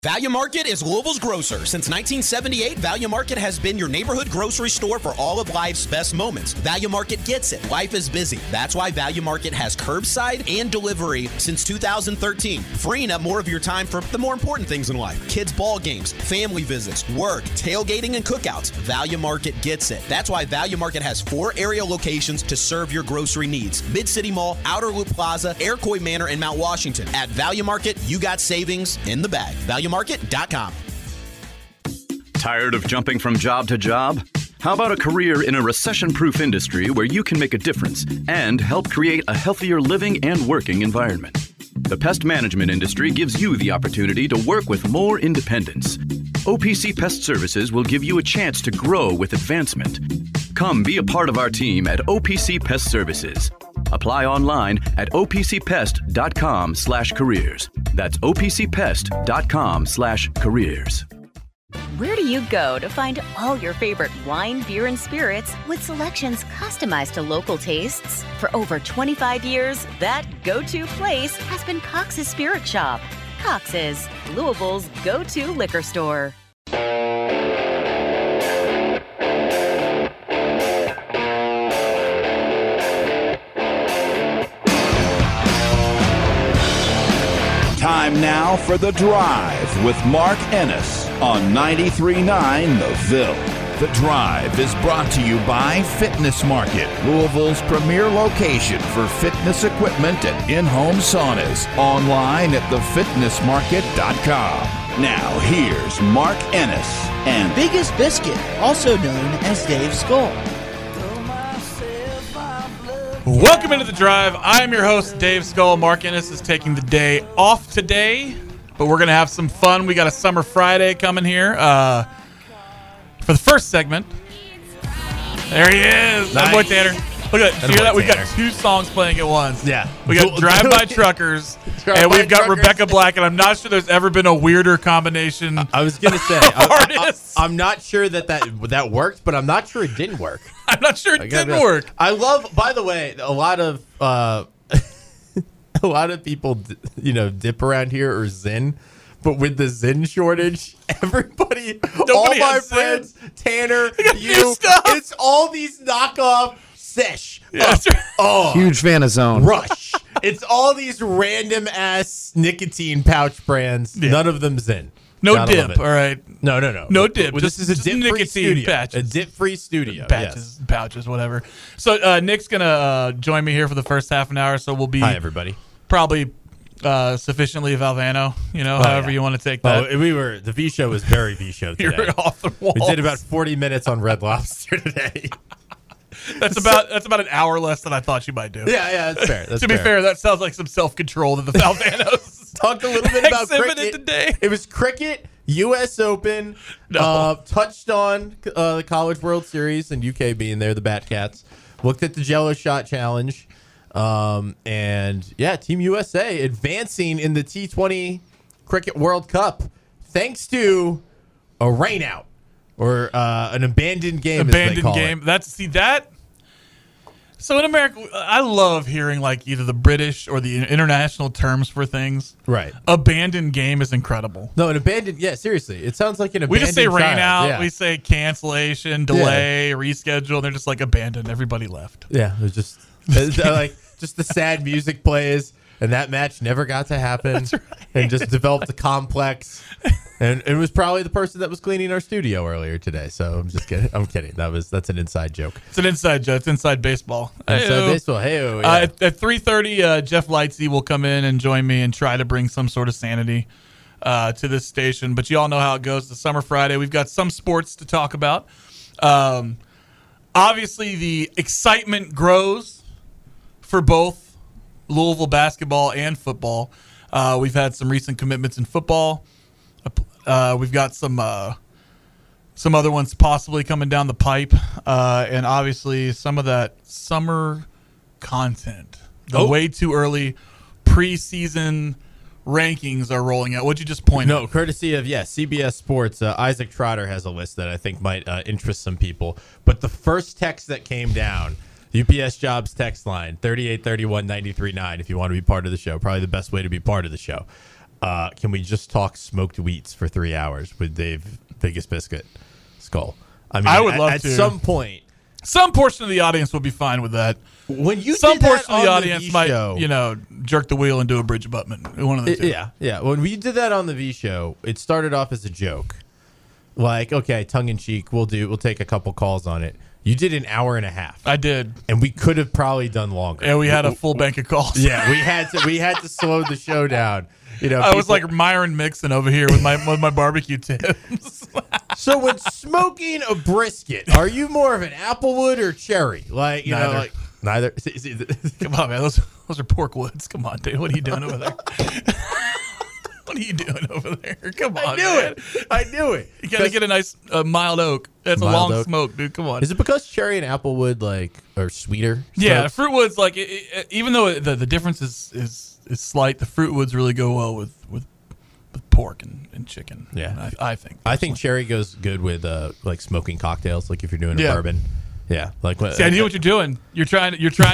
Value Market is Louisville's grocer. Since 1978, Value Market has been your neighborhood grocery store for all of life's best moments. Value Market gets it. Life is busy. That's why Value Market has curbside and delivery since 2013, freeing up more of your time for the more important things in life. Kids' ball games, family visits, work, tailgating, and cookouts. Value Market gets it. That's why Value Market has 4 area locations to serve your grocery needs. Mid-City Mall, Outer Loop Plaza, Iroquois Manor, and Mount Washington. At Value Market, you got savings in the bag. ValueMarket.com. Tired of jumping from job to job? How about a career in a recession-proof industry where you can make a difference and help create a healthier living and working environment? The pest management industry gives you the opportunity to work with more independence. OPC Pest Services will give you a chance to grow with advancement. Come be a part of our team at OPC Pest Services. Apply online at opcpest.com/careers. That's opcpest.com/careers. Where do you go to find all your favorite wine, beer, and spirits with selections customized to local tastes? For over 25 years, that go-to place has been Cox's Spirit Shop. Cox's, Louisville's go-to liquor store. Time now for The Drive with Mark Ennis on 93.9 The Ville. The Drive is brought to you by Fitness Market, Louisville's premier location for fitness equipment and in-home saunas. Online at thefitnessmarket.com. Now here's Mark Ennis and Biggest Biscuit, also known as Dave Skull. Welcome into The Drive. I'm your host, Dave Skull. Mark Ennis is taking the day off today, but we're going to have some fun. We got a Summer Friday coming here for the first segment. There he is. Nice. That boy Tanner. Look at that. Did you hear that? We've got 2 songs playing at once. Yeah. We got Drive By Truckers, and we've got Rebecca Black, and I'm not sure there's ever been a weirder combination. I was going to say, I'm not sure that worked, but I'm not sure it didn't work. I'm not sure it didn't work. I love, by the way, a lot of people, dip around here or Zyn. But with the Zyn shortage, nobody all my friends, Tanner, you, it's all these knockoff Sesh. Yeah, huge fan of Zone. Rush. It's all these random ass nicotine pouch brands. Yeah. None of them Zyn. No Gotta dip, all right. No. No dip. Well, this is a dip-free studio. Patches. A dip-free studio. Pouches, whatever. So Nick's going to join me here for the first half an hour, so we'll be... Hi, everybody. Probably sufficiently Valvano, however you want to take that. The V show was very V show today. You're off the wall. We did about 40 minutes on Red Lobster today. That's about an hour less than I thought you might do. Yeah, that's fair. To be fair, that sounds like some self-control that the Valvanos talked a little bit about cricket today. It was cricket, U.S. Open, touched on the College World Series and UK being there, the Batcats. Looked at the Jello Shot Challenge. And Team USA advancing in the T20 Cricket World Cup thanks to a rainout or an abandoned game. Abandoned game. So in America, I love hearing like either the British or the international terms for things. Right. Abandoned game is incredible. No, an abandoned. Yeah, seriously, it sounds like an abandoned. We just say rain out. Yeah. We say cancellation, delay, reschedule. They're just like abandoned. Everybody left. Yeah, it was just like. Just the sad music plays, and that match never got to happen. That's right. And just developed a complex. And it was probably the person that was cleaning our studio earlier today. So I'm just kidding. I'm kidding. That's an inside joke. It's an inside joke. It's inside baseball. Inside baseball. Hey-o, yeah. At 3:30, Jeff Lightsey will come in and join me and try to bring some sort of sanity to this station. But you all know how it goes. The Summer Friday. We've got some sports to talk about. Obviously, the excitement grows for both Louisville basketball and football. We've had some recent commitments in football. We've got some other ones possibly coming down the pipe. And obviously some of that summer content. The way too early preseason rankings are rolling out. What'd you just point out? No, courtesy of, CBS Sports. Isaac Trotter has a list that I think might interest some people. But the first text that came down, UPS Jobs text line, 3831-93.9 if you want to be part of the show. Probably the best way to be part of the show. can we just talk smoked wheats for 3 hours with Dave Biggest Biscuit Skull? I mean, I would love to. At some point. Some portion of the audience will be fine with that. When you some did portion that of the on audience V might, show, jerk the wheel and do a bridge abutment. One of the two. Yeah. When we did that on the V show, it started off as a joke. Like, okay, tongue in cheek, we'll take a couple calls on it. You did an hour and a half. I did, and we could have probably done longer. And we had a full bank of calls. Yeah, we had to slow the show down. I was like Myron Mixon over here with my barbecue tips. So when smoking a brisket, are you more of an Applewood or cherry? Like, neither. Neither. Come on, man. Those are pork woods. Come on, dude. What are you doing over there? What are you doing over there? Come on, I knew it. You gotta get a nice mild oak. That's a long oak. Smoke, dude. Come on. Is it because cherry and Applewood are sweeter? Yeah, Fruitwood's even though the difference is slight, the Fruitwoods really go well with pork and chicken. Yeah, I think. I think cherry goes good with smoking cocktails. Like if you're doing a bourbon. Yeah, see, I knew what you're doing. You're trying to just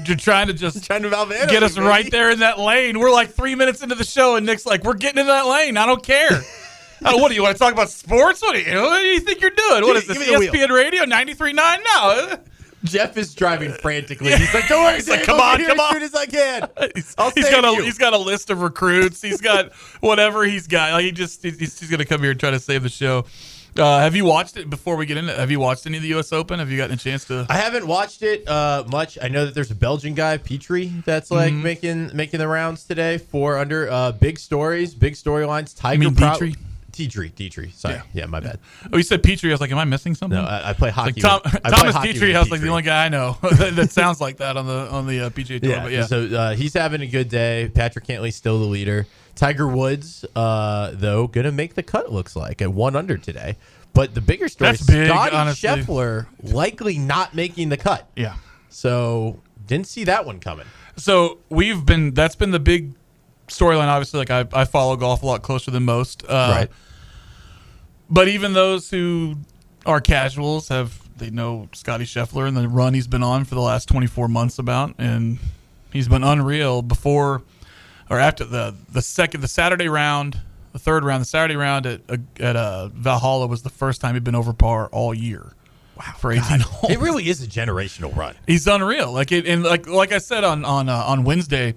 trying to get us right there in that lane. We're like 3 minutes into the show, and Nick's like, "We're getting in that lane. I don't care." What do you want to talk about sports? What do you think you're doing? What is this? ESPN Radio 93.9 now. Jeff is driving frantically. He's like, "Don't worry, he's like, come on, as soon as I can." He's got a list of recruits. He's got whatever he's got. Like he's gonna come here and try to save the show. Have you watched it before we get into it? Have you watched any of the U.S. Open? Have you gotten a chance to? I haven't watched it much. I know that there's a Belgian guy, Petrie, that's making the rounds today. 4 under. Big stories, big storylines. Tiger Dietrich. Sorry. Yeah, my bad. Oh, you said Petrie. I was like, am I missing something? No, I play hockey. Thomas Dietrich. I was like the only guy I know that sounds like that on the PGA Tour. Yeah. But yeah. So he's having a good day. Patrick Cantley's still the leader. Tiger Woods, though, gonna make the cut. Looks like at 1 under today. But the bigger story is Scottie Scheffler likely not making the cut. Yeah. So didn't see that one coming. So that's been the big storyline. Obviously, like I follow golf a lot closer than most. Right. But even those who are casuals they know Scottie Scheffler and the run he's been on for the last 24 months and he's been unreal before or after the Saturday round, the third round, the Saturday round at Valhalla was the first time he'd been over par all year. Wow, for 18 holes. It really is a generational run. He's unreal. Like I said on Wednesday,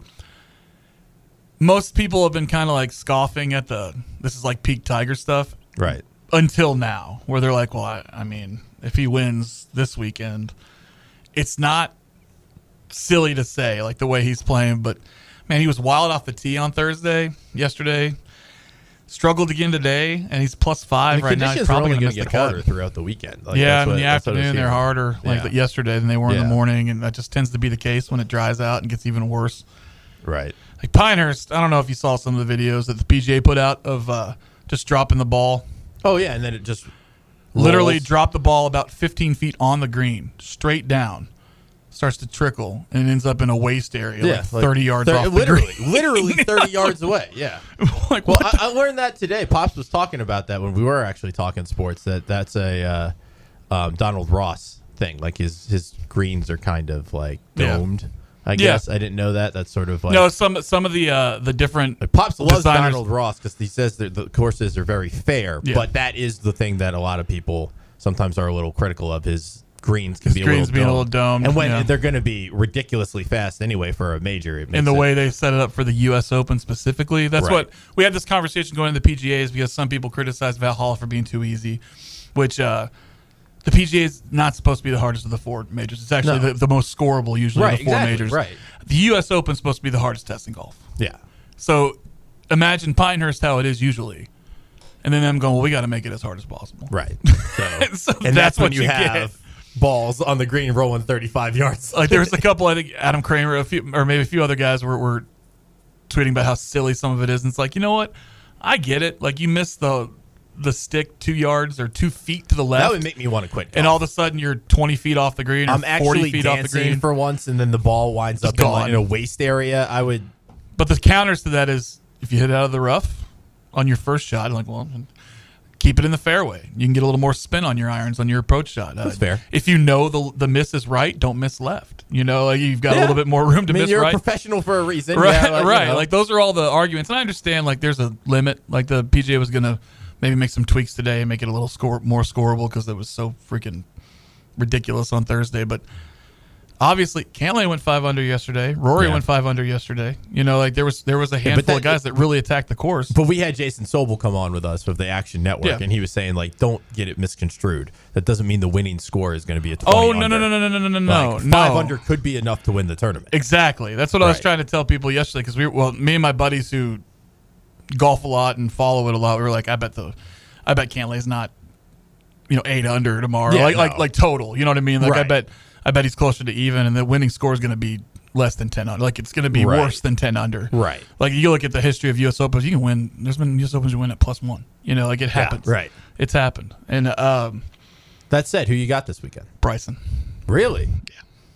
most people have been kind of like scoffing at this is like peak Tiger stuff. Right. Until now, where they're like, well, I mean, if he wins this weekend, it's not silly to say like the way he's playing, but man, he was wild off the tee on yesterday, struggled again today, and he's +5 right now. He's probably going to get harder throughout the weekend. Like, in the afternoon they're harder yesterday than they were in the morning, and that just tends to be the case when it dries out and gets even worse. Right. Like Pinehurst, I don't know if you saw some of the videos that the PGA put out of just dropping the ball. Oh, yeah, and then it just literally dropped the ball about 15 feet on the green, straight down, starts to trickle, and ends up in a waste area, 30 yards off the green. Literally 30 yards away, yeah. I learned that today. Pops was talking about that when we were actually talking sports, that's a Donald Ross thing. Like his greens are kind of like domed. I guess I didn't know that. That's sort of like some of the different Pops loves Donald Ross because he says that the courses are very fair, but that is the thing that a lot of people sometimes are a little critical of. His greens can be a little domed, and when they're going to be ridiculously fast anyway for a major, and the way they set it up for the U.S. Open specifically, that's what we had this conversation going to the PGAs because some people criticize Valhalla for being too easy, which. The PGA is not supposed to be the hardest of the 4 majors. It's actually the most scoreable usually of the 4 majors. Right. The U.S. Open is supposed to be the hardest test in golf. Yeah. So imagine Pinehurst how it is usually. And then them going, well, we got to make it as hard as possible. Right. So and that's when you have balls on the green rolling 35 yards. Like there's a couple, I think Adam Kramer, or maybe a few other guys were tweeting about how silly some of it is. And it's like, you know what? I get it. Like you missed the stick 2 yards or 2 feet to the left. That would make me want to quit golf. And all of a sudden you're 20 feet off the green or I'm 40 feet off the green. for once, and then the ball winds up in a waste area. But the counters to that is if you hit out of the rough on your first shot, like, well, keep it in the fairway. You can get a little more spin on your irons on your approach shot. That's fair. If you know the miss is right, don't miss left. You know, like you've got a little bit more room to miss you're right. a professional for a reason. Right, Yeah, like, right. you know. Like those are all the arguments, and I understand. Like there's a limit. Like the PGA was gonna maybe make some tweaks today and make it a little more scoreable because it was so freaking ridiculous on Thursday. But obviously, Cantlay went 5 under yesterday. Rory went 5 under yesterday. You know, like there was a handful of guys that really attacked the course. But we had Jason Sobel come on with us of the Action Network, and he was saying, like, don't get it misconstrued. That doesn't mean the winning score is going to be a 20 Oh, under. no. 5 under could be enough to win the tournament. Exactly. That's what I was trying to tell people yesterday because me and my buddies who golf a lot and follow it a lot, we were like, I bet Cantlay's not, 8 under tomorrow. Like total. You know what I mean? Like I bet he's closer to even, and the winning score is going to be less than 10 under. Like it's going to be worse than 10 under. Right. Like you look at the history of U.S. Opens, you can win. There's been U.S. Opens you win at +1. Like it happens. Yeah, right. It's happened. And that said, who you got this weekend? Bryson. Really? Yeah.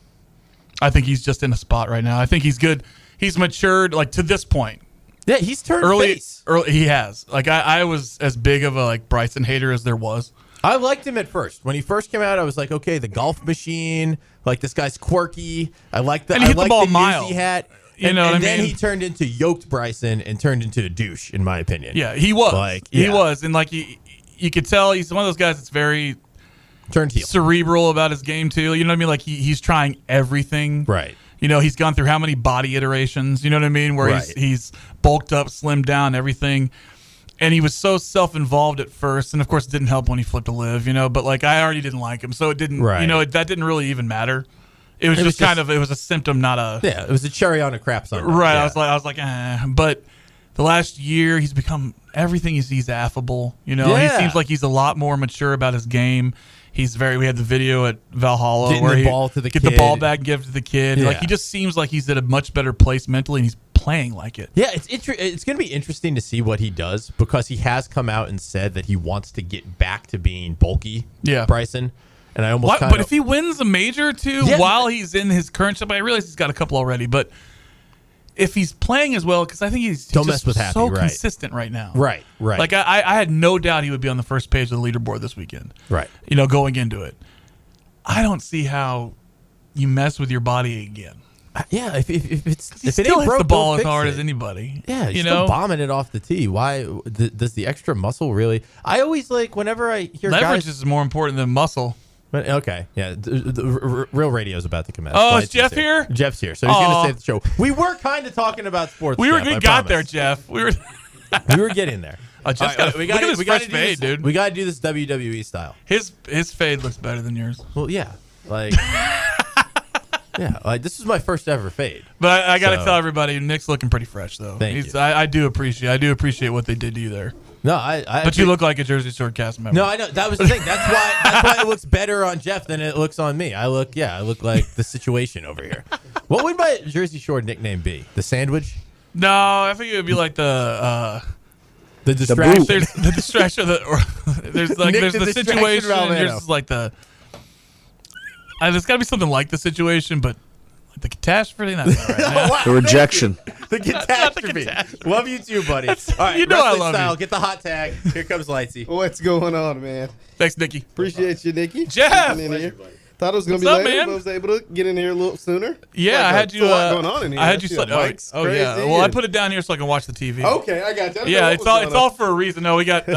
I think he's just in a spot right now. I think he's good. He's matured like to this point. Yeah, he's turned face. Early, he has. Like I was as big of a Bryson hater as there was. I liked him at first. When he first came out, I was like, okay, the golf machine. Like this guy's quirky. I like the and he hit the ball the mile. Newsy hat. You know what I mean? Then he turned into yoked Bryson and turned into a douche, in my opinion. Yeah, he was. He was, and you could tell he's one of those guys that's very turned heel, cerebral about his game too. You know what I mean? Like he's trying everything. Right. He's gone through how many body iterations? You know what I mean? Where he's bulked up, slimmed down, everything. And he was so self-involved at first, and of course it didn't help when he flipped a live, But I already didn't like him, so it didn't. That didn't really even matter. It was just kind of it was a symptom, not a. Yeah, it was a cherry on a crap sundae. Right. Yeah. I was like, But the last year, he's become everything. He's affable. He seems like he's a lot more mature about his game. We had the video at Valhalla Getting where the he ball to the get kid. the ball back and give it to the kid. Yeah. Like he just seems like he's at a much better place mentally, and he's playing like it. Yeah, it's going to be interesting to see what he does because he has come out and said that he wants to get back to being bulky. Yeah, Bryson. And I almost but if he wins a major too while he's in his current ship, I realize he's got a couple already, but if he's playing as well, because I think he's Don't just mess with Happy, so right. consistent right now. Right. Like I had no doubt he would be on the first page of the leaderboard this weekend. Right. Going into it. I don't see how you mess with your body again. Yeah, if it still ain't broke, hits the ball don't as fix hard it. as anybody. Yeah, you're still bombing it off the tee. Why does the extra muscle really? I always whenever I hear leverage guys, is more important than muscle. But, okay, yeah, the real radio's about to commence. Oh, is Jeff here? Jeff's here, so he's going to save the show. We were kind of talking about sports. We Jeff, got there, Jeff. We were getting there. Look at his fresh fade, dude. We got to do this WWE style. His fade looks better than yours. Well, yeah, this is my first ever fade. But I got to tell everybody, Nick's looking pretty fresh though. Thank you. I do appreciate what they did to you there. No, but you look like a Jersey Shore cast member. No, I know that was the thing. That's why it looks better on Jeff than it looks on me. I look like the situation over here. What would my Jersey Shore nickname be? The Sandwich? No, I think it would be like the distraction. There's the distraction. There's the situation. There's like the. There's got to be something like the situation, but like the catastrophe. That's not right, the rejection. The catastrophe. Love you too, buddy. All right, you know I love style. you. Get the hot tag. Here comes Lightsy. What's going on, man? Thanks, Nicky. Appreciate you, Nicky. Jeff. Thought it was going to be later, but I was able to get in here a little sooner. Yeah, I had you. A lot going on in here. I had you. Oh yeah. Well, I put it down here so I can watch the TV. Okay, I got that. Yeah, it's all for a reason. No, we got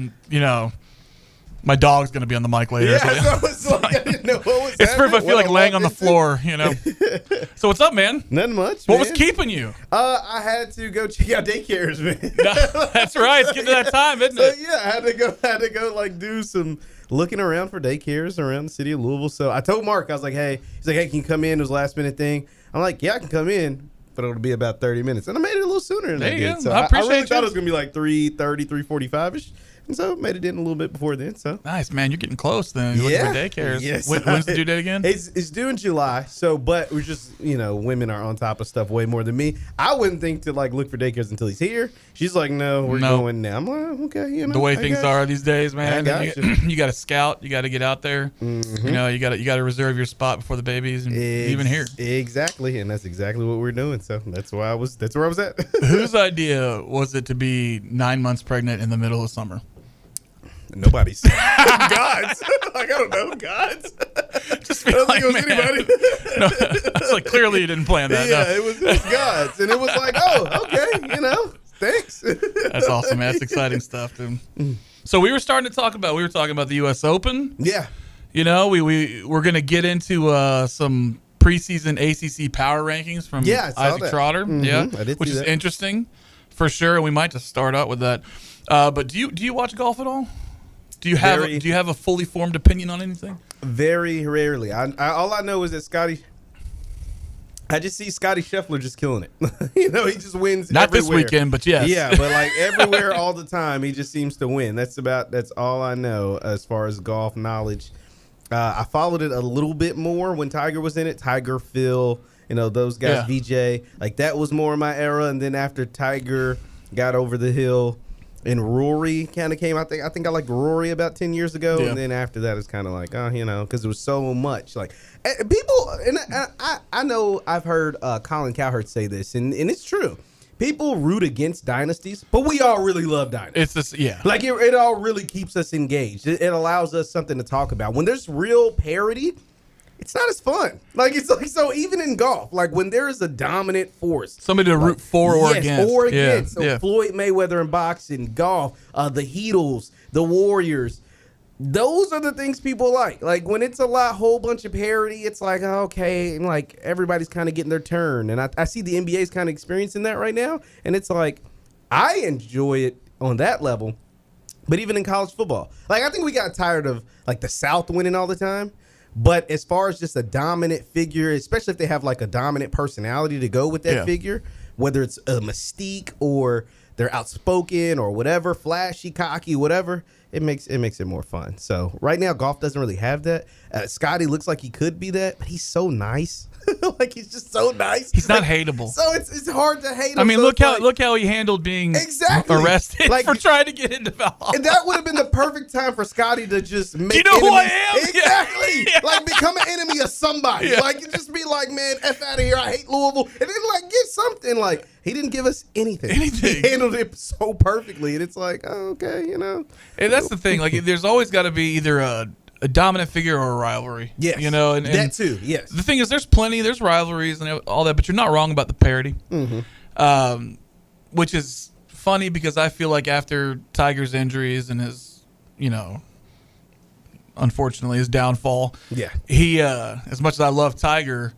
my dog's going to be on the mic later. Yeah, so I didn't know what was it's for if I feel like laying on the floor, So what's up, man? Nothing much. What was keeping you? I had to go check out daycares, man. That's right. It's getting to that time, isn't it? Yeah, I had to go do some looking around for daycares around the city of Louisville. So I told Mark, I was like, hey, he's like, hey, can you come in? It was a last minute thing. I'm like, yeah, I can come in, but it'll be about 30 minutes. And I made it a little sooner than I did. So I really thought it was going to be like 3:30, 3:45-ish. And so made it in a little bit before then. So nice, man. You're getting close then. You're looking for daycares. Yes. When's the due date again? It's due in July. So, but we're just, women are on top of stuff way more than me. I wouldn't think to look for daycares until he's here. She's like, no, we're going now. I'm like, okay, the way things are these days, man. You got to scout. You got to get out there. Mm-hmm. You got to reserve your spot before the babies and even here. Exactly, and that's exactly what we're doing. So that's where I was at. Whose idea was it to be 9 months pregnant in the middle of summer? Nobody's gods. Like, I don't know, gods. Just be I don't like, think it was man. anybody. No, it's like clearly you didn't plan that. Yeah, no. it was gods, and it was like, oh, okay, thanks. That's awesome, man. That's exciting stuff, dude. So we were talking about the U.S. Open. Yeah. We're going to get into some preseason ACC power rankings from Yeah, I saw Isaac that. Trotter. Mhm, Yeah, I did which see is that. interesting for sure. And we might just start out with that. But do you watch golf at all? Do you have a fully formed opinion on anything? Very rarely. All I know is that I just see Scotty Scheffler just killing it. He just wins. Not everywhere. this weekend, but yes. Yeah, but like everywhere, all the time, he just seems to win. That's all I know as far as golf knowledge. I followed it a little bit more when Tiger was in it. Tiger, Phil, those guys, VJ. Like that was more my era. And then after Tiger got over the hill, and Rory kind of came. I think I liked Rory about 10 years ago, and then after that, it's kind of like, because there was so much. Like people, and I know I've heard Colin Cowherd say this, and it's true. People root against dynasties, but we all really love dynasties. It's just, like it all really keeps us engaged. It allows us something to talk about. When there's real parity, it's not as fun. Like it's like so even in golf, like when there is a dominant force, somebody to root for or against. Or against. Yeah. So Floyd Mayweather in boxing, golf, the Heatles, the Warriors. Those are the things people like. Like when it's whole bunch of parity, it's like, okay, and like everybody's kind of getting their turn. And I see the NBA's kind of experiencing that right now. And it's like, I enjoy it on that level. But even in college football, like I think we got tired of like the South winning all the time. But as far as just a dominant figure, especially if they have like a dominant personality to go with that figure, whether it's a mystique or they're outspoken or whatever, flashy, cocky, whatever, it makes it more fun. So right now, golf doesn't really have that. Scotty looks like he could be that, but he's so nice. Like he's just so nice. He's not hateable. So it's hard to hate him. I mean, so look how he handled being arrested for trying to get into Valhalla. And that would have been the perfect time for Scotty to just make. Do you know who I am? Exactly. Yeah. Like become an enemy of somebody. Yeah. Like just be like, man, F out of here. I hate Louisville. And then like get something. Like he didn't give us anything. He handled it so perfectly, and it's like, oh, okay, And that's the thing. Like, there's always got to be either a dominant figure or a rivalry. Yes. And that too. Yes. The thing is, there's rivalries and all that, but you're not wrong about the parity. Mm-hmm. Which is funny because I feel like after Tiger's injuries and his, unfortunately his downfall, he, as much as I love Tiger,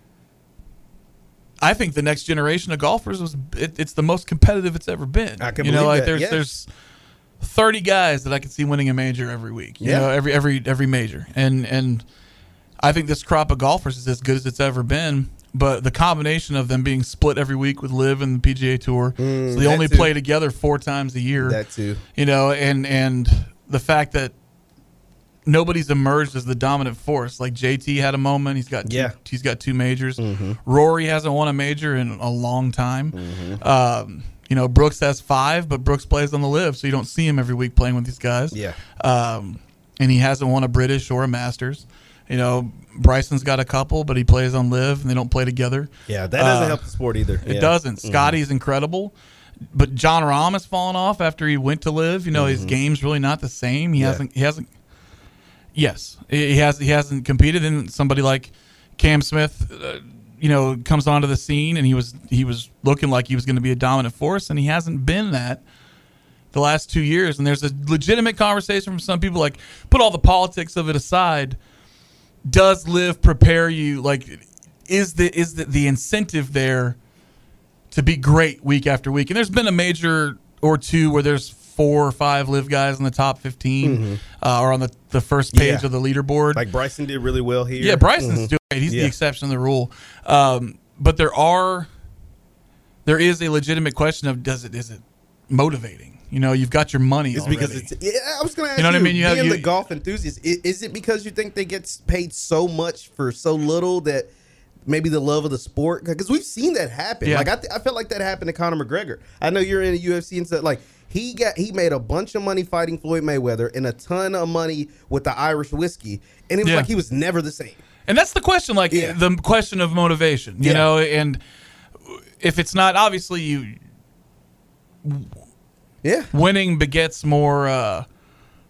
I think the next generation of golfers it's the most competitive it's ever been. I can believe that. There's 30 guys that I can see winning a major every week. Every major. And I think this crop of golfers is as good as it's ever been. But the combination of them being split every week with LIV and the PGA Tour, so they only play together 4 times a year. That too. And the fact that nobody's emerged as the dominant force. Like JT had a moment. He's got 2 majors. Mm-hmm. Rory hasn't won a major in a long time. Mm-hmm. Brooks has 5, but Brooks plays on the LIV, so you don't see him every week playing with these guys. Yeah. And he hasn't won a British or a Masters. Bryson's got a couple, but he plays on LIV, and they don't play together. Yeah, that doesn't help the sport either. It doesn't. Scotty's incredible. But John Rahm has fallen off after he went to LIV. His game's really not the same. He hasn't. Yes, he hasn't competed. And somebody like Cam Smith, comes onto the scene, and he was looking like he was going to be a dominant force, and he hasn't been that the last 2 years. And there's a legitimate conversation from some people, like, put all the politics of it aside. Does LIV prepare you? Like, is the incentive there to be great week after week? And there's been a major or two where there's 4 or 5 LIV guys in the top 15 or on the first page of the leaderboard. Like Bryson did really well here. Yeah, Bryson's doing great. He's the exception to the rule. But there is a legitimate question of is it motivating? You've got your money. It's already. because I was going to ask you know what I mean. Being the golf enthusiast, is it because you think they get paid so much for so little that maybe the love of the sport? Because we've seen that happen. Yeah. Like I felt like that happened to Conor McGregor. I know you're in the UFC and stuff. Like he made a bunch of money fighting Floyd Mayweather and a ton of money with the Irish whiskey, and it was like he was never the same. And that's the question, the question of motivation, you know, and if it's not, obviously winning begets more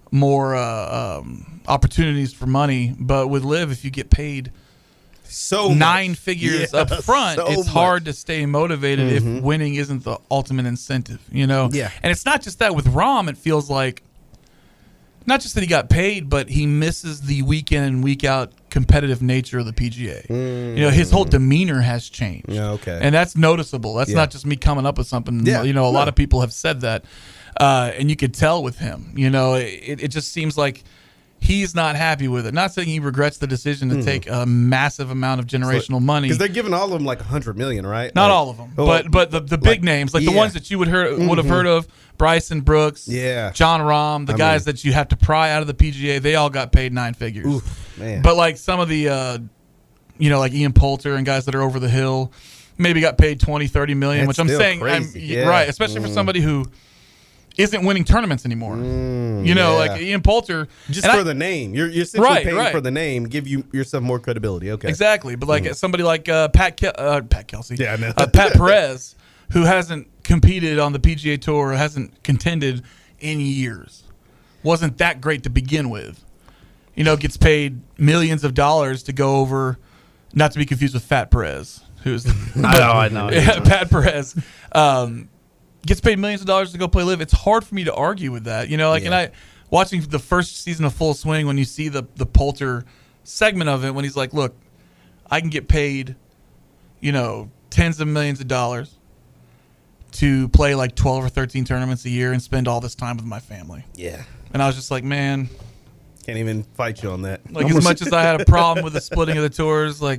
more opportunities for money. But with Live, if you get paid so 9 figures up front, so it's much. hard to stay motivated if winning isn't the ultimate incentive, Yeah. And it's not just that. With Rahm, it feels like not just that he got paid, but he misses the week in and week out competitive nature of the PGA. His whole demeanor has changed. Yeah, okay. And that's noticeable. That's Yeah. not just me coming up with something. Yeah, A lot of people have said that. And you could tell with him, it just seems like he's not happy with it. Not saying he regrets the decision to take a massive amount of generational money. Because they're giving all of them like $100 million, right? Not Like, all of them, well, but the big names, like the ones that you would have heard of, Bryson Brooks, Yeah. John Rahm, the guys that you have to pry out of the PGA, they all got paid 9 figures. Oof, man. But like some of the, like Ian Poulter and guys that are over the hill, maybe got paid 20, 30 million, That's which I'm still saying, crazy. Yeah. right, especially for somebody who isn't winning tournaments anymore. yeah. Like Ian Poulter, Just and for the name. You're simply Right, paying right. for the name, give yourself more credibility. Okay. Exactly, but like somebody like Pat Kelsey, Yeah, I know. Pat Perez, who hasn't competed on the PGA Tour, hasn't contended in years, wasn't that great to begin with. Gets paid millions of dollars to go over, not to be confused with Fat Perez, who's I know. yeah, Pat Perez. Gets paid millions of dollars to go play Live. It's hard for me to argue with that, And I watching the first season of Full Swing, when you see the Poulter segment of it, when he's like, "Look, I can get paid, tens of millions of dollars to play like 12 or 13 tournaments a year and spend all this time with my family." Yeah. And I was just like, man, Can't even fight you on that. like as much as I had a problem with the splitting of the tours, like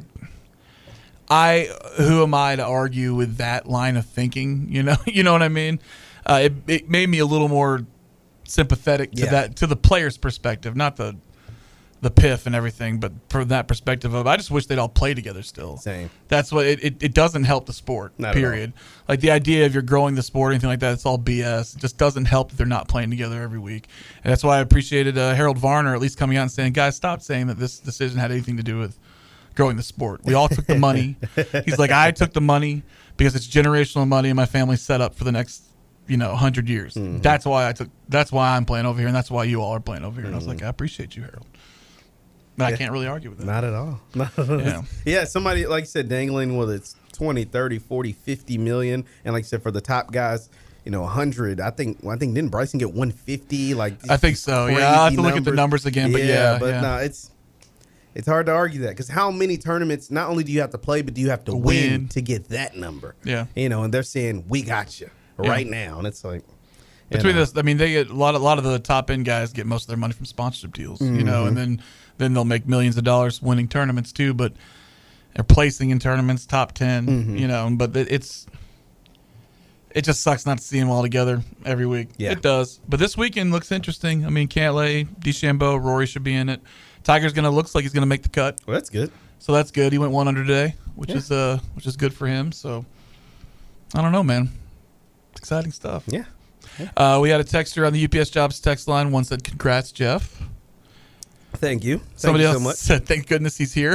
who am I to argue with that line of thinking? You know what I mean? It made me a little more sympathetic to to the player's perspective, not the piff and everything, but from that perspective of, I just wish they'd all play together still. Same. That's what it doesn't help the sport. Not at period. Like the idea of you're growing the sport or anything like that, it's all BS. It just doesn't help that they're not playing together every week. And that's why I appreciated Harold Varner at least coming out and saying, guys, stop saying that this decision had anything to do with growing the sport. We all took the money. He's like, I took the money because it's generational money and my family's set up for the next 100 years. That's why I'm playing over here, and that's why you all are playing over here. And I was like, I appreciate you, Harold. But I can't really argue with that. Not at all. Yeah. Yeah, somebody, like you said, dangling, whether it's 20, 30, 40, 50 million. And like you said, for the top guys, 100. I think didn't Bryson get 150? Like, I think so. Yeah, I'll have to look at the numbers again. But no, it's hard to argue that, because how many tournaments not only do you have to play, but do you have to win to get that number? Yeah. And they're saying, we got you right now. And it's like, between this, I mean, they get a lot of the top end guys get most of their money from sponsorship deals, and then they'll make millions of dollars winning tournaments too, but they're placing in tournaments, top 10, but it just sucks not to see them all together every week. Yeah. It does. But this weekend looks interesting. I mean, Cantlay, DeChambeau, Rory should be in it. Tiger's looks like he's gonna make the cut. Well, that's good. So that's good. He went 1 under today, which is good for him. So I don't know, man. It's exciting stuff. Yeah. We had a texter on the UPS Jobs text line. One said, "Congrats, Jeff." Thank you. Somebody Thank you else so much. said, "Thank goodness he's here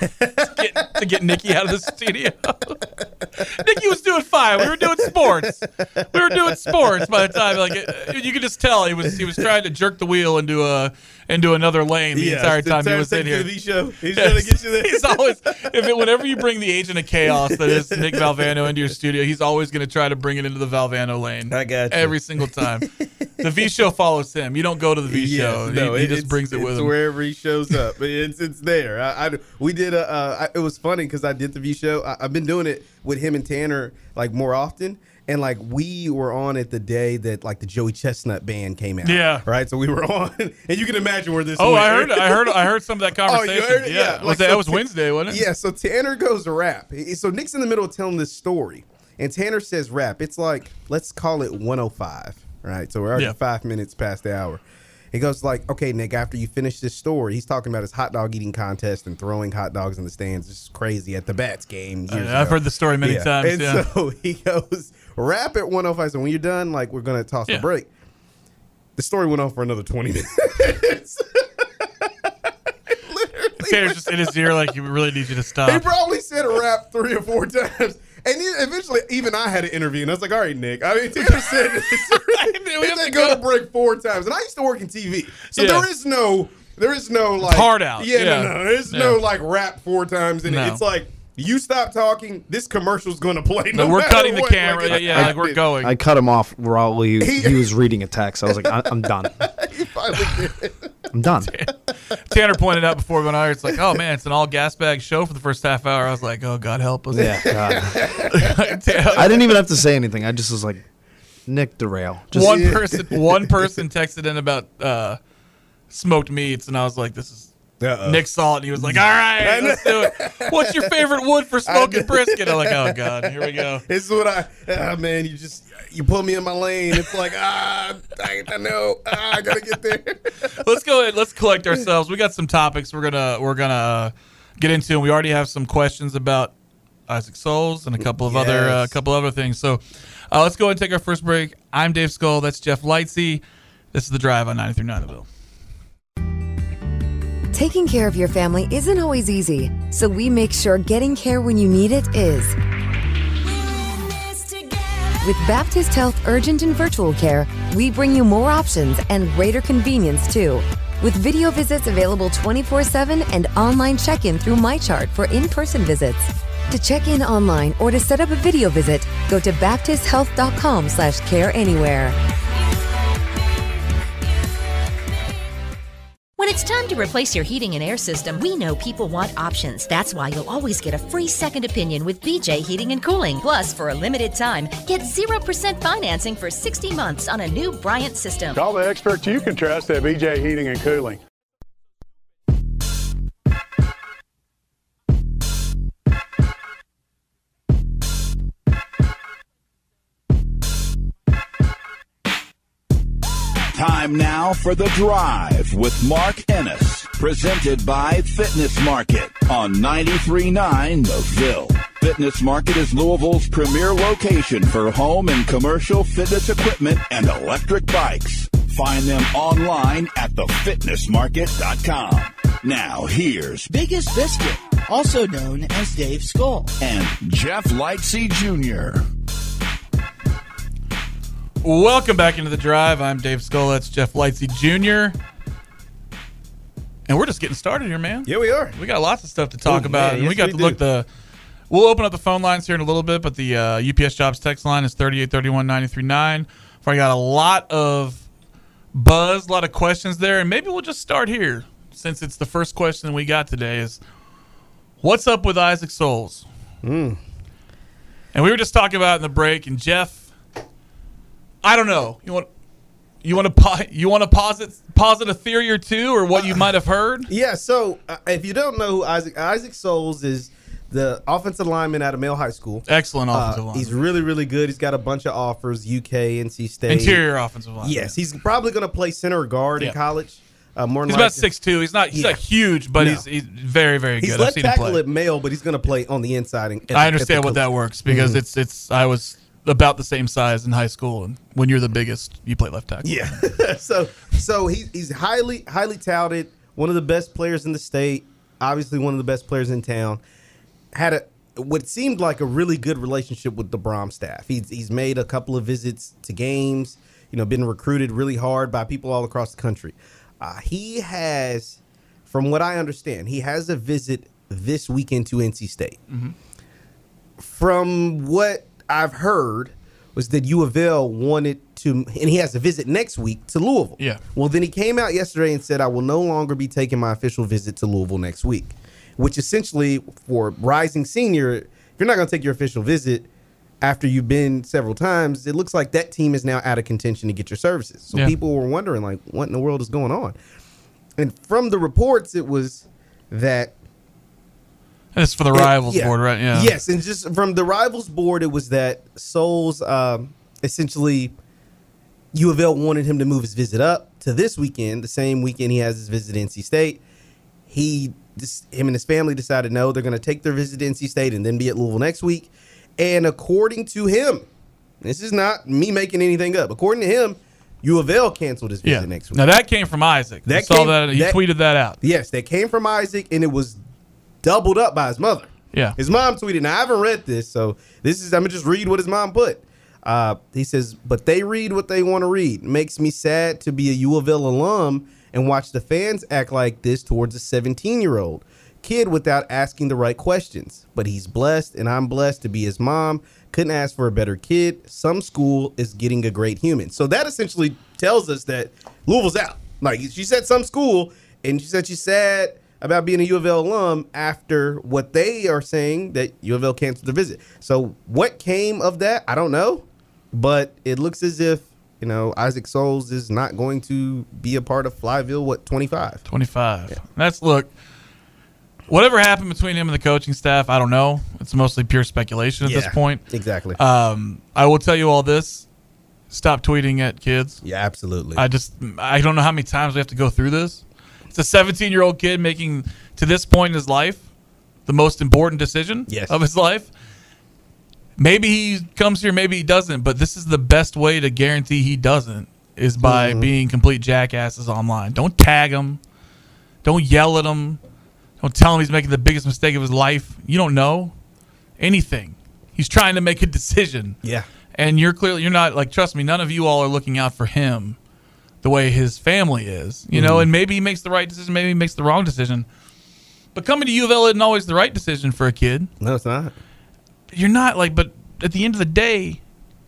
to get Nikki out of the studio." Nikki was doing fine. We were doing sports. By the time, you could just tell he was trying to jerk the wheel into another lane the entire time he was in here. He's trying to get you there. He's always whenever you bring the agent of chaos that is Nick Valvano into your studio, he's always going to try to bring it into the Valvano lane. I got you. Every single time. The V show follows him. You don't go to the V show. He just brings it with him. Wherever he shows up. It's there. We did it was funny because I did the V show. I've been doing it with him and Tanner like more often. And like we were on it the day that like the Joey Chestnut band came out. Yeah. Right. So we were on, and you can imagine where this. Oh, went. I heard some of that conversation. Oh, you heard it? Yeah. Like, that was Wednesday, wasn't it? Yeah. So Tanner goes to rap. So Nick's in the middle of telling this story, and Tanner says rap. It's like, let's call it 105. Right. So we're already 5 minutes past the hour. He goes like, okay, Nick, after you finish this story, he's talking about his hot dog eating contest and throwing hot dogs in the stands. This is crazy at the Bats game. I've heard the story many times. And so he goes, rap at 105. So when you're done, like, we're going to toss the break. The story went on for another 20 minutes. Tanner's just in his ear like, he really needs you to stop. He probably said a rap 3 or 4 times. eventually, even I had to interview, and I was like, all right, Nick. I mean, Tanner said we have to go to break 4 times. And I used to work in TV. So there is no like. It's hard out. Yeah. No. There's no like rap 4 times in it. It's like, you stop talking, this commerci's going to play. No, we're cutting the what. camera. Like we're going. I cut him off while he was reading a text. I was like, I'm done. He finally did. I'm done. Tanner pointed out before we went on, it's like, oh man, it's an all gas bag show for the first half hour. I was like, oh, God help us. Yeah, God. I didn't even have to say anything. I just was like, Nick derail. One person texted in about smoked meats, and I was like, this is. Nick saw it, and he was like, all right, let's do it. What's your favorite wood for smoking brisket? I'm like, oh, God, here we go. This is what man, you put me in my lane. It's like, I know. I got to get there. Let's go ahead. Let's collect ourselves. We got some topics we're gonna get into, and we already have some questions about Isaac Souls and a couple of other things. So let's go ahead and take our first break. I'm Dave Skull. That's Jeff Lightsey. This is The Drive on 93.9 The Ville. Taking care of your family isn't always easy, so we make sure getting care when you need it is. With Baptist Health Urgent and Virtual Care, we bring you more options and greater convenience, too. With video visits available 24/7 and online check-in through MyChart for in-person visits. To check in online or to set up a video visit, go to baptisthealth.com/careanywhere. When it's time to replace your heating and air system, we know people want options. That's why you'll always get a free second opinion with BJ Heating and Cooling. Plus, for a limited time, get 0% financing for 60 months on a new Bryant system. Call the experts you can trust at BJ Heating and Cooling. Time now for The Drive with Mark Ennis, presented by Fitness Market on 93.9 The Ville. Fitness Market is Louisville's premier location for home and commercial fitness equipment and electric bikes. Find them online at thefitnessmarket.com. Now here's Biggest Biscuit, also known as Dave Skull, and Jeff Lightsey Jr. Welcome back into The Drive. I'm Dave Skull. That's Jeff Lightsey Jr. And we're just getting started here, man. Yeah, we are. We got lots of stuff to talk about. Man, and we got to look we'll open up the phone lines here in a little bit, but the UPS Jobs text line is 3831-939. I got a lot of buzz, a lot of questions there, and maybe we'll just start here since it's the first question we got today is, what's up with Isaac Souls? And we were just talking about it in the break, and Jeff, I don't know. You want to posit a theory or two, or what you might have heard? Yeah. So if you don't know who Isaac Souls is, the offensive lineman out of Male High School. Excellent offensive lineman. He's really, really good. He's got a bunch of offers: UK, NC State. Interior offensive lineman. Yes, he's probably going to play center or guard in college. More he's about 6'2". He's not huge, but he's very, very good. He's left tackle at Male, but he's going to play on the inside. I understand what that works because I was about the same size in high school, and when you're the biggest, you play left tackle. Yeah. so he's highly touted, one of the best players in the state, obviously one of the best players in town. Had what seemed like a really good relationship with the Brom staff. He's made a couple of visits to games, been recruited really hard by people all across the country. He has, from what I understand, he has a visit this weekend to NC State. Mm-hmm. From what I've heard was that U of L wanted to, and he has a visit next week to Louisville. Yeah. Well, then he came out yesterday and said, I will no longer be taking my official visit to Louisville next week, which essentially for rising senior, if you're not going to take your official visit after you've been several times, it looks like that team is now out of contention to get your services. So people were wondering, like, what in the world is going on? And from the reports, it was that. And it's for the Rivals board, right? Yeah. Yes, and just from the Rivals board, it was that Souls, essentially, U of L wanted him to move his visit up to this weekend, the same weekend he has his visit to NC State. Him and his family decided, no, they're going to take their visit to NC State and then be at Louisville next week. And according to him, this is not me making anything up. According to him, U of L canceled his visit next week. Now, that came from Isaac. He tweeted that out. Yes, that came from Isaac, and it was doubled up by his mother. Yeah. His mom tweeted. Now, I haven't read this, so I'm going to just read what his mom put. He says, but they read what they want to read. Makes me sad to be a U of L alum and watch the fans act like this towards a 17-year-old kid without asking the right questions. But he's blessed, and I'm blessed to be his mom. Couldn't ask for a better kid. Some school is getting a great human. So that essentially tells us that Louisville's out. Like, she said some school, and she said she's sad about being a U of L alum after what they are saying that U of L canceled the visit. So what came of that, I don't know. But it looks as if, Isaac Souls is not going to be a part of Flyville, 25? 25. Yeah. Look, whatever happened between him and the coaching staff, I don't know. It's mostly pure speculation at this point. Exactly. I will tell you all this. Stop tweeting at kids. Yeah, absolutely. I don't know how many times we have to go through this. It's a 17-year-old kid making, to this point in his life, the most important decision of his life. Maybe he comes here, maybe he doesn't, but this is the best way to guarantee he doesn't, is by being complete jackasses online. Don't tag him. Don't yell at him. Don't tell him he's making the biggest mistake of his life. You don't know anything. He's trying to make a decision. Yeah. And you're not, trust me, none of you all are looking out for him the way his family is, and maybe he makes the right decision, maybe he makes the wrong decision. But coming to U of L isn't always the right decision for a kid. No, it's not. You're not but at the end of the day,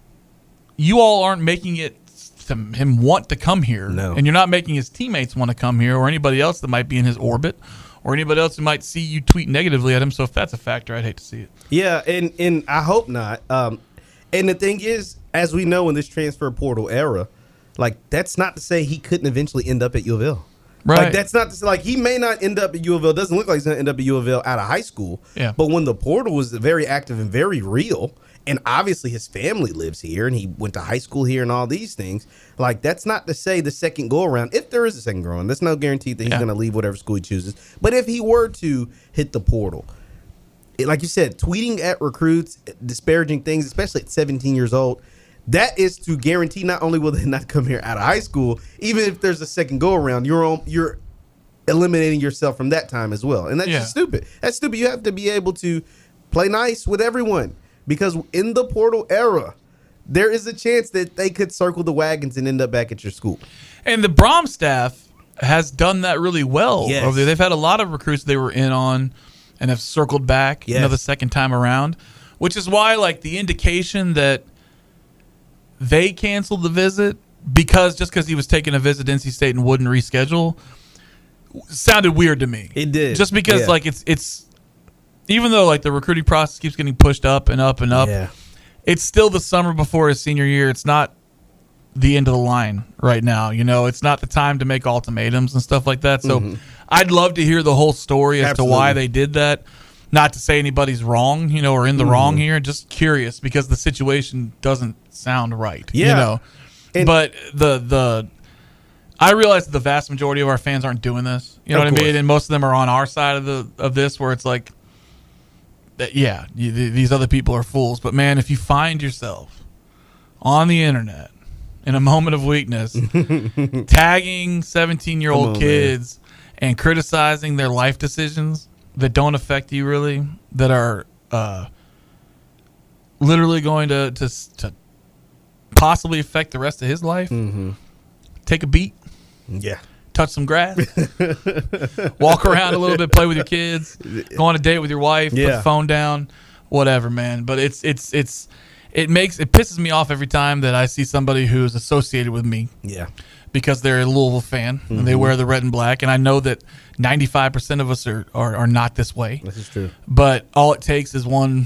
you all aren't making it to him want to come here. No. And you're not making his teammates want to come here or anybody else that might be in his orbit or anybody else who might see you tweet negatively at him. So if that's a factor, I'd hate to see it. Yeah, and I hope not. And the thing is, as we know in this transfer portal era, that's not to say he couldn't eventually end up at U of L. Right. That's not to say, he may not end up at U of L. Doesn't look like he's going to end up at U of L out of high school. Yeah. But when the portal was very active and very real, and obviously his family lives here and he went to high school here and all these things, that's not to say the second go around, if there is a second go around, there's no guarantee that he's going to leave whatever school he chooses. But if he were to hit the portal, like you said, tweeting at recruits, disparaging things, especially at 17 years old, that is to guarantee not only will they not come here out of high school, even if there's a second go around, you're eliminating yourself from that time as well. And that's just stupid. That's stupid. You have to be able to play nice with everyone, because in the portal era, there is a chance that they could circle the wagons and end up back at your school. And the Brom staff has done that really well. Yes. Over there. They've had a lot of recruits they were in on and have circled back the second time around, which is why the indication that they canceled the visit because he was taking a visit to NC State and wouldn't reschedule sounded weird to me. It did. Just because it's even though the recruiting process keeps getting pushed up and up and up, it's still the summer before his senior year. It's not the end of the line right now. It's not the time to make ultimatums and stuff like that. So I'd love to hear the whole story as to why they did that. Not to say anybody's wrong, or in the wrong here. Just curious because the situation doesn't sound right. Yeah. But I realize that the vast majority of our fans aren't doing this. You know what I mean? And most of them are on our side of this, where it's these other people are fools. But man, if you find yourself on the internet in a moment of weakness, tagging 17-year-old kids and criticizing their life decisions that don't affect you really, that are literally going to possibly affect the rest of his life, take a beat, touch some grass, walk around a little bit, play with your kids, go on a date with your wife, put the phone down, whatever, man. But it pisses me off every time that I see somebody who's associated with me. Yeah. Because they're a Louisville fan and they wear the red and black. And I know that 95% of us are not this way. This is true. But all it takes is one,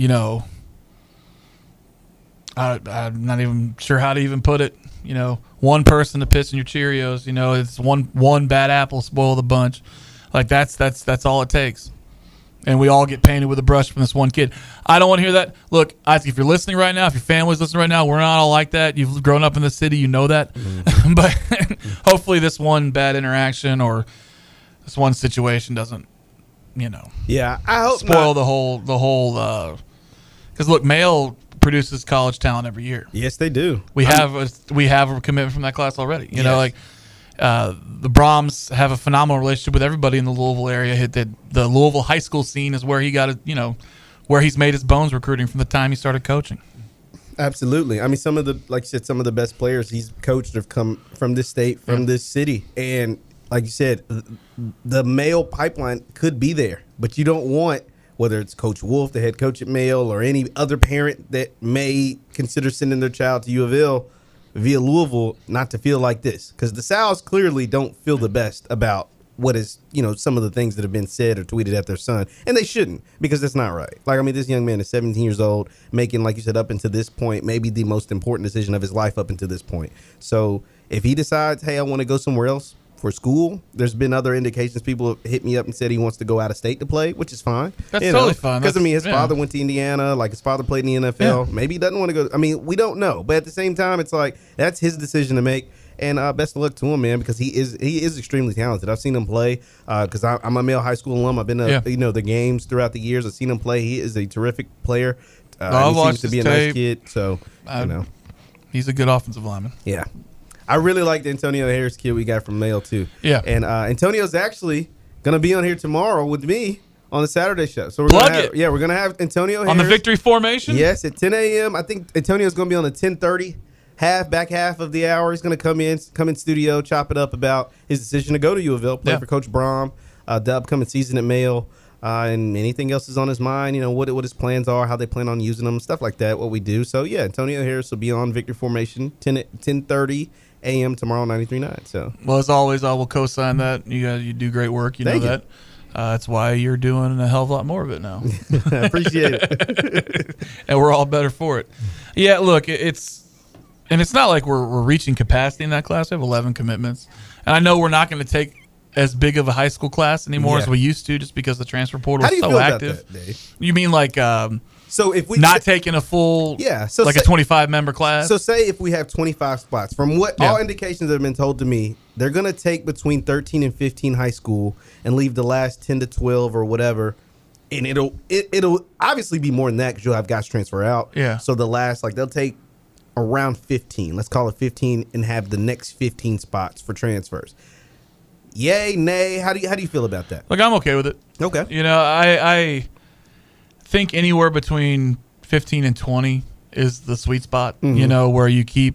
I'm not even sure how to even put it, one person to piss in your Cheerios, it's one bad apple spoil the bunch. That's all it takes. And we all get painted with a brush from this one kid. I don't want to hear that. Look, Isaac, if you're listening right now, if your family's listening right now, we're not all like that. You've grown up in the city, you know that. But hopefully this one bad interaction or this one situation doesn't, I hope spoil not. the whole. Because look, Mail produces college talent every year. Yes, they do. We have a commitment from that class already. You know, The Brahms have a phenomenal relationship with everybody in the Louisville area. The Louisville high school scene is where he got where he's made his bones recruiting from the time he started coaching. Absolutely. I mean, like you said, some of the best players he's coached have come from this state, from this city. And like you said, the Male pipeline could be there, but you don't want, whether it's Coach Wolf, the head coach at Male, or any other parent that may consider sending their child to U of L via Louisville, not to feel like this. Because the Sows clearly don't feel the best about what is, some of the things that have been said or tweeted at their son. And they shouldn't, because that's not right. Like, I mean, this young man is 17 years old, making, like you said, up until this point, maybe the most important decision of his life up until this point. So if he decides, hey, I want to go somewhere else for school, there's been other indications. People have hit me up and said he wants to go out of state to play, which is fine. That's totally fine. Because, I mean, his father went to Indiana. Like, his father played in the NFL. Yeah. Maybe he doesn't want to go. I mean, we don't know. But at the same time, it's like, that's his decision to make. And best of luck to him, man, because he is extremely talented. I've seen him play because I'm a Male high school alum. I've been to the games throughout the years. I've seen him play. He is a terrific player. He seems to be a nice kid. So, he's a good offensive lineman. Yeah. I really like the Antonio Harris kid we got from Male, too. Yeah. And Antonio's actually going to be on here tomorrow with me on the Saturday show. So we're going to have Antonio Harris. On the Victory Formation? Yes, at 10 a.m. I think Antonio's going to be on the 10:30 back half of the hour. He's going to come in studio, chop it up about his decision to go to U of L, play for Coach Brahm, the upcoming season at Male, and anything else is on his mind, what his plans are, how they plan on using them, stuff like that, what we do. So, yeah, Antonio Harris will be on Victory Formation 10:30 a.m. tomorrow, 93.9. So, well, as always, I will co-sign that. You do great work. You know that. That's why you're doing a hell of a lot more of it now. I appreciate it. And we're all better for it. Yeah, look, it's not like we're reaching capacity in that class. We have 11 commitments. And I know we're not going to take as big of a high school class anymore as we used to, just because the transfer portal is so active. About that, Dave? You mean like so if we not taking a full a 25-member class? So say if we have 25 spots, from what all indications that have been told to me, they're going to take between 13 and 15 high school and leave the last 10 to 12 or whatever. And it'll obviously be more than that because you'll have guys transfer out. Yeah. So the last, they'll take around 15. Let's call it 15 and have the next 15 spots for transfers. Yay, nay? How do you feel about that? Look, I'm okay with it. Okay. I think anywhere between 15 and 20 is the sweet spot, where you keep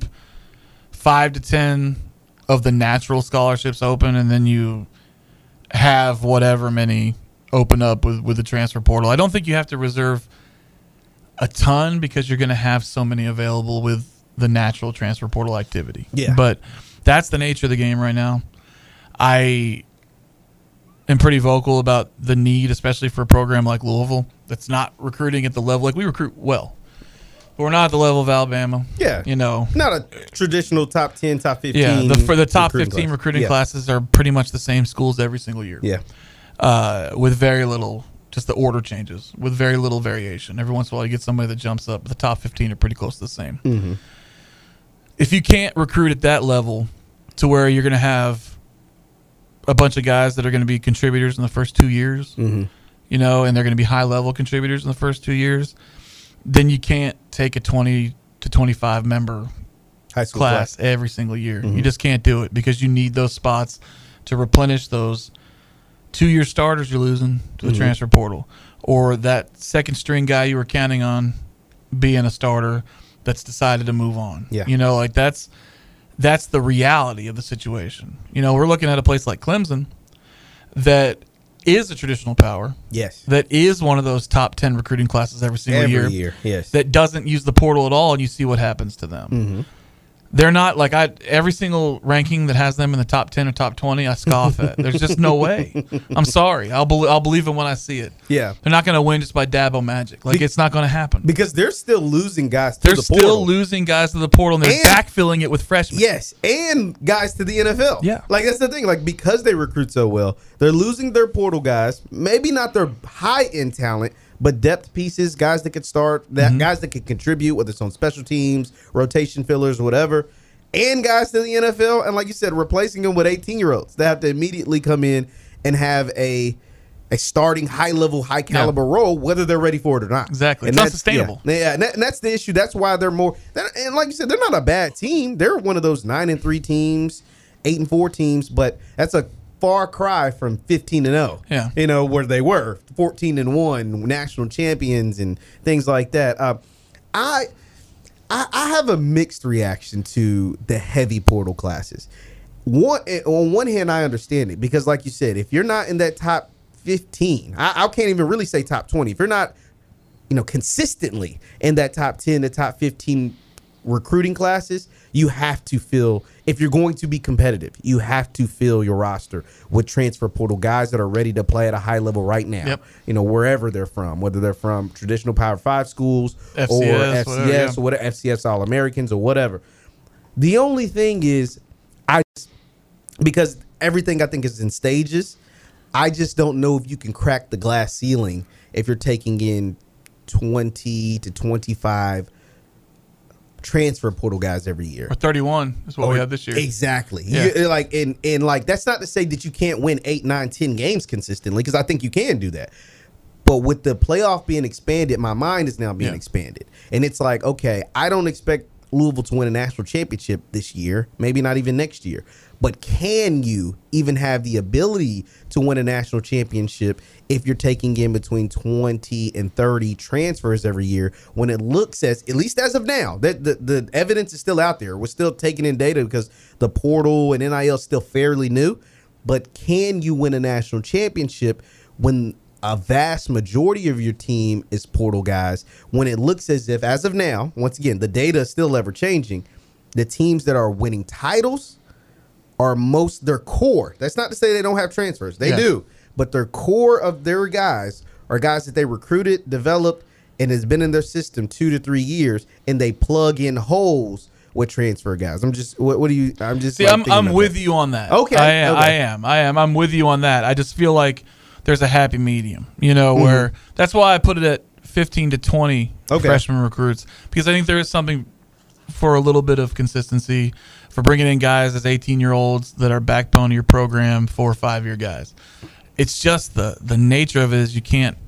5 to 10 of the natural scholarships open, and then you have whatever many open up with the transfer portal. I don't think you have to reserve a ton because you're going to have so many available with the natural transfer portal activity. Yeah. But that's the nature of the game right now. I am pretty vocal about the need, especially for a program like Louisville that's not recruiting at the level. Like, we recruit well, but we're not at the level of Alabama. Yeah. Not a traditional top 10, top 15. Yeah, for the top 15 recruiting classes are pretty much the same schools every single year. Yeah. With very little, just the order changes, with very little variation. Every once in a while you get somebody that jumps up, but the top 15 are pretty close to the same. Mm-hmm. If you can't recruit at that level to where you're going to have a bunch of guys that are going to be contributors in the first 2 years, and they're going to be high-level contributors in the first 2 years, then you can't take a 20 to 25 member high school class every single year. You just can't do it because you need those spots to replenish those 2-year starters you're losing to the transfer portal, or that second-string guy you were counting on being a starter that's decided to move on. Yeah. That's the reality of the situation. We're looking at a place like Clemson that is a traditional power. Yes. That is one of those top 10 recruiting classes every single year. Yes. That doesn't use the portal at all, and you see what happens to them. Mm-hmm. They're not like every single ranking that has them in the top 10 or top 20, I scoff at. There's just no way. I'm sorry. I'll believe it when I see it. Yeah. They're not going to win just by Dabo magic. It's not going to happen. Because they're still losing guys to the portal. They're still losing guys to the portal, and they're backfilling it with freshmen. Yes, and guys to the NFL. Yeah. That's the thing. Because they recruit so well, they're losing their portal guys. Maybe not their high-end talent, but depth pieces, guys that could start, guys that could contribute, whether it's on special teams, rotation fillers, whatever, and guys to the NFL. And like you said, replacing them with 18-year-olds that have to immediately come in and have a starting high-level, high-caliber role, whether they're ready for it or not. Exactly. And it's not sustainable. Yeah, and that's the issue. That's why they're more – and like you said, they're not a bad team. They're one of those 9-3 teams. 8-4 teams, but that's a far cry from 15-0. Yeah. You know, where they were 14-1, national champions and things like that. I have a mixed reaction to the heavy portal classes. On one hand, I understand it because, like you said, if you're not in that top 15, I can't even really say top 20. If you're not, consistently in that top 10, the top 15 recruiting classes, you have to fill. If you're going to be competitive, you have to fill your roster with transfer portal guys that are ready to play at a high level right now. Yep. Wherever they're from, whether they're from traditional Power 5 schools FCS, or FCS whatever, or whatever, FCS All-Americans or whatever. The only thing is, because everything I think is in stages, I just don't know if you can crack the glass ceiling if you're taking in 20 to 25 transfer portal guys every year. Or 31 is what we have this year. Exactly. Yeah. That's not to say that you can't win 8, 9, 10 games consistently, because I think you can do that. But with the playoff being expanded, my mind is now being expanded. And it's like, okay, I don't expect Louisville to win a national championship this year, maybe not even next year. But can you even have the ability to win a national championship if you're taking in between 20 and 30 transfers every year, when it looks at least as of now, that the evidence is still out there. We're still taking in data because the portal and NIL is still fairly new. But can you win a national championship when a vast majority of your team is portal guys, when it looks as if, as of now, once again, the data is still ever changing, the teams that are winning titles are their core. That's not to say they don't have transfers. They do. But their core of their guys are guys that they recruited, developed, and has been in their system 2 to 3 years, and they plug in holes with transfer guys. I'm just I'm with you on that. Okay. I am. I'm with you on that. I just feel like there's a happy medium, where that's why I put it at 15 to 20 freshman recruits, because I think there is something for a little bit of consistency, for bringing in guys as 18-year-olds that are backbone of your program, 4 or 5 year guys. It's just the nature of it is you can't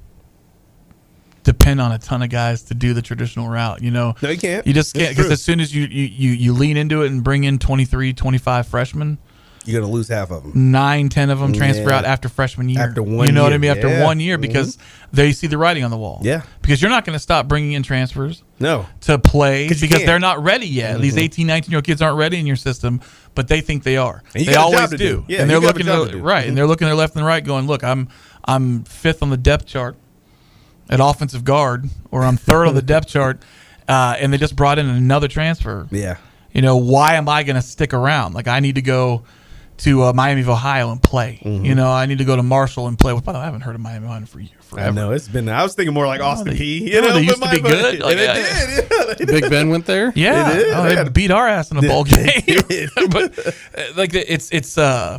depend on a ton of guys to do the traditional route. No, you can't. You just can't, because as soon as you lean into it and bring in 23, 25 freshmen, you're going to lose half of them. 9, 10 of them transfer out after freshman year. After 1 year. You know what I mean? After 1 year, because they see the writing on the wall. Yeah. Because you're not going to stop bringing in transfers to play because they're not ready yet. These 18, 19-year-old kids aren't ready in your system, but they think they are. They always do. Yeah, and they're looking and they're looking to their left and right going, look, I'm 5th on the depth chart at offensive guard, or I'm 3rd on the depth chart, and they just brought in another transfer. Yeah. Why am I going to stick around? Like, I need to go to Miami of Ohio and play. I need to go to Marshall and play. By the way, I haven't heard of Miami of Ohio for forever. I know it's been. I was thinking more like Austin P. They used to be good. Like, they did. Big Ben went there. Yeah, they beat our ass in a bowl game. But like, it's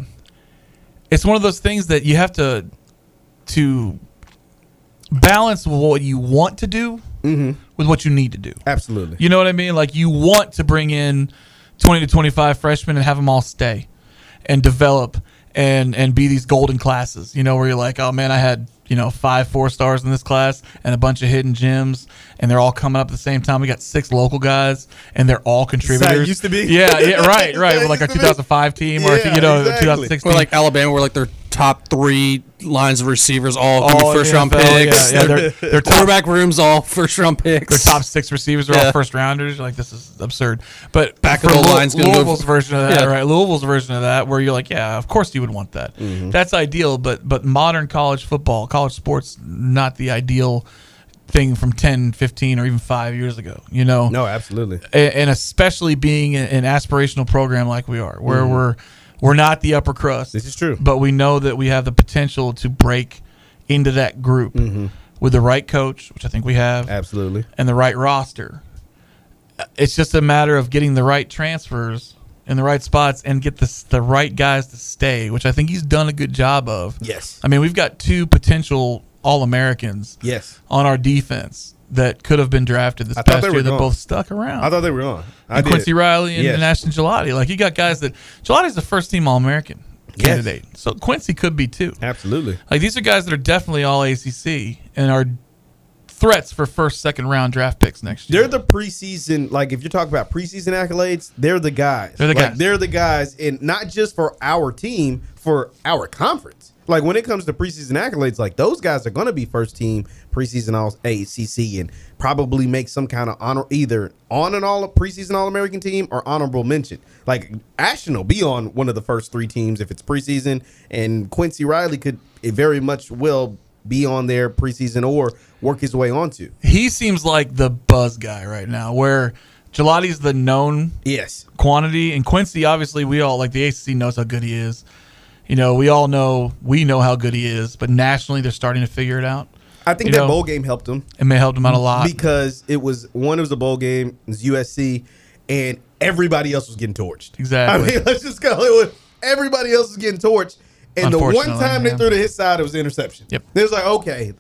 one of those things that you have to balance what you want to do with what you need to do. Absolutely. You know what I mean? Like, you want to bring in 20 to 25 freshmen and have them all stay and develop and be these golden classes, where you're like, oh man, I had 5 4-stars in this class and a bunch of hidden gems, and they're all coming up at the same time. We got 6 local guys, and they're all contributors. That's how it used to be. Yeah, right. With like our 2005 team, or exactly. 2006 or team. like Alabama, where like their top 3 lines of receivers all first round picks. Yeah, their quarterback rooms all first round picks. Their top 6 receivers are all first rounders. You're like, this is absurd. But back of the line's going to Louisville's version of that, right? Louisville's version of that, where you're like, yeah, of course you would want that. That's ideal. But modern college football, college sports, not the ideal thing from 10, 15, or even 5 years ago. No, absolutely. And especially being an aspirational program like we are, where we're not the upper crust. This is true. But we know that we have the potential to break into that group with the right coach, which I think we have. Absolutely. And the right roster. It's just a matter of getting the right transfers in the right spots and get the right guys to stay, which I think he's done a good job of. Yes. I mean, we've got 2 potential All-Americans on our defense that could have been drafted this past year that both stuck around. I thought they were on. Quincy Riley and Ashton Gelati. Like, you got guys that Gelati's the first team All-American candidate. So Quincy could be too. Absolutely. Like, these are guys that are definitely all ACC and are threats for first, second round draft picks next year. They're the preseason, like if you're talking about preseason accolades, they're the guys. They're the guys. They're the guys, and not just for our team, for our conference. Like when it comes to preseason accolades, like those guys are going to be first team preseason all ACC and probably make some kind of honor, either on an all preseason All-American team or honorable mention. Like Ashton will be on one of the first 3 teams if it's preseason, and Quincy Riley could very much will be on their preseason or work his way onto. He seems like the buzz guy right now, where Gelati's the known quantity, and Quincy, obviously, we all, like the ACC knows how good he is. You know, we know how good he is, but nationally they're starting to figure it out. I think that bowl game helped him. It may help him out a lot. Because it was a bowl game, it was USC, and everybody else was getting torched. Exactly. I mean, let's just go. Everybody else was getting torched. And the one time they threw to his side, it was an interception. Yep. It was like, okay,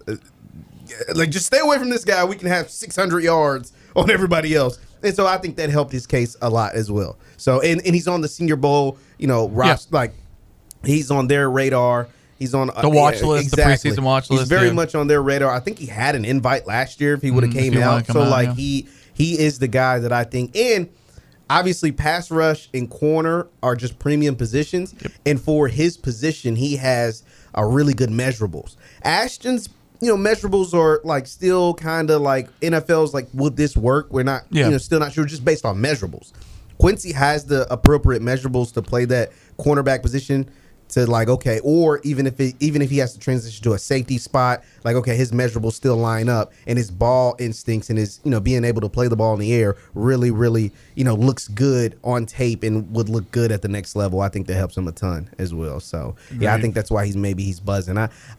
like just stay away from this guy. We can have 600 yards on everybody else. And so I think that helped his case a lot as well. So, and he's on the Senior Bowl, like he's on their radar. He's on the watch list, exactly. The preseason watch list. He's very much on their radar. I think he had an invite last year if he would have came out. He is the guy that I think, and obviously pass rush and corner are just premium positions. Yep. And for his position, he has a really good measurables. Ashton's, measurables are like still kind of like NFL's like, would this work? We're not, still not sure, just based on measurables. Quincy has the appropriate measurables to play that cornerback position. To like, okay, or even if he has to transition to a safety spot, like, okay, his measurables still line up, and his ball instincts and his being able to play the ball in the air really, really looks good on tape and would look good at the next level. I think that helps him a ton as well. So yeah, I think that's why he's buzzing.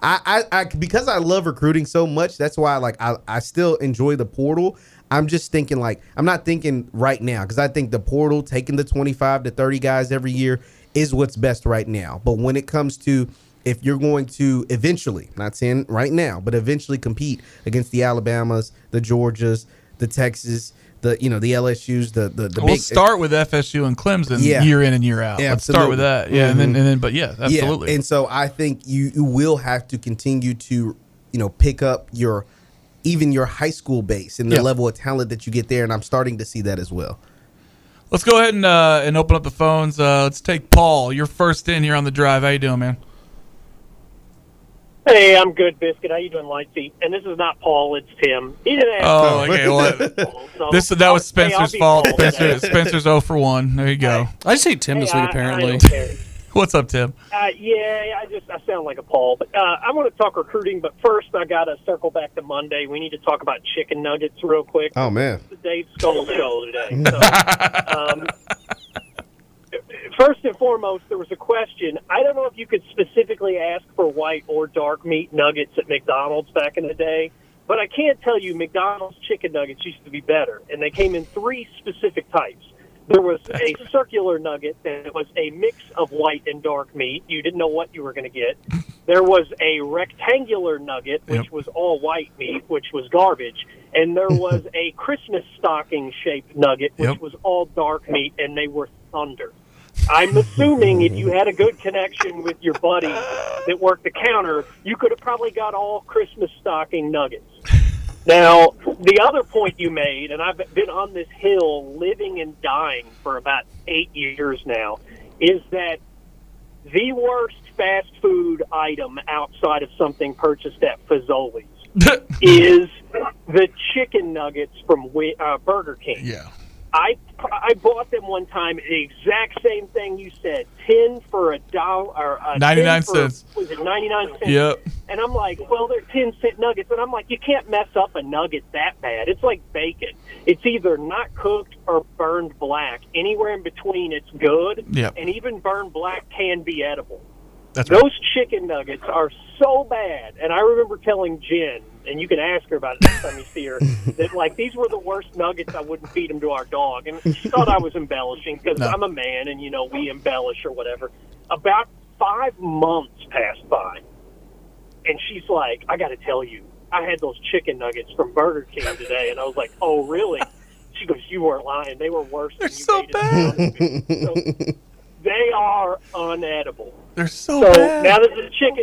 I because I love recruiting so much, that's why I still enjoy the portal. I'm just thinking I'm not thinking right now, because I think the portal, taking the 25 to 30 guys every year, is what's best right now. But when it comes to if you're going to eventually, not saying right now, but eventually compete against the Alabamas, the Georgias, the Texas, the LSUs, the we'll start with FSU and Clemson year in and year out. Yeah, let's start with that. Yeah, mm-hmm. and then absolutely. Yeah. And so I think you will have to continue to pick up your high school base and the level of talent that you get there, and I'm starting to see that as well. Let's go ahead and open up the phones. Let's take Paul. You're first in here on the drive. How you doing, man? Hey, I'm good, Biscuit. How you doing, Lightsey? And this is not Paul, it's Tim. He didn't ask. Oh, okay. Well, that was Spencer's fault. Spencer's 0 for 1. There you go. I just hate Tim this week, apparently. What's up, Tim? I sound like a Paul. But I want to talk recruiting, but first I got to circle back to Monday. We need to talk about chicken nuggets real quick. Oh, man. It's the Dave Skull show today. So, first and foremost, there was a question. I don't know if you could specifically ask for white or dark meat nuggets at McDonald's back in the day, but I can't tell you McDonald's chicken nuggets used to be better, and they came in 3 specific types. There was a circular nugget that was a mix of white and dark meat. You didn't know what you were going to get. There was a rectangular nugget, which was all white meat, which was garbage. And there was a Christmas stocking-shaped nugget, which was all dark meat, and they were thunder. I'm assuming if you had a good connection with your buddy that worked the counter, you could have probably got all Christmas stocking nuggets. Now, the other point you made, and I've been on this hill living and dying for about 8 years now, is that the worst fast food item outside of something purchased at Fazoli's is the chicken nuggets from Burger King. Yeah. I bought them one time, the exact same thing you said, 10 for $1 or 99 cents. Was it 99 cents? Yep. And I'm like, well, they're 10-cent nuggets, and I'm like, you can't mess up a nugget that bad. It's like bacon. It's either not cooked or burned black. Anywhere in between, it's good. Yep. And even burned black can be edible. That's right. Those chicken nuggets are so bad, and I remember telling Jen, and you can ask her about it next time you see her, that, these were the worst nuggets. I wouldn't feed them to our dog. And she thought I was embellishing because I'm a man and, we embellish or whatever. About 5 months passed by, and she's like, I got to tell you, I had those chicken nuggets from Burger King today. And I was like, oh, really? She goes, you weren't lying. They were worse than you so bad. So they are unedible. They're so bad. Now that the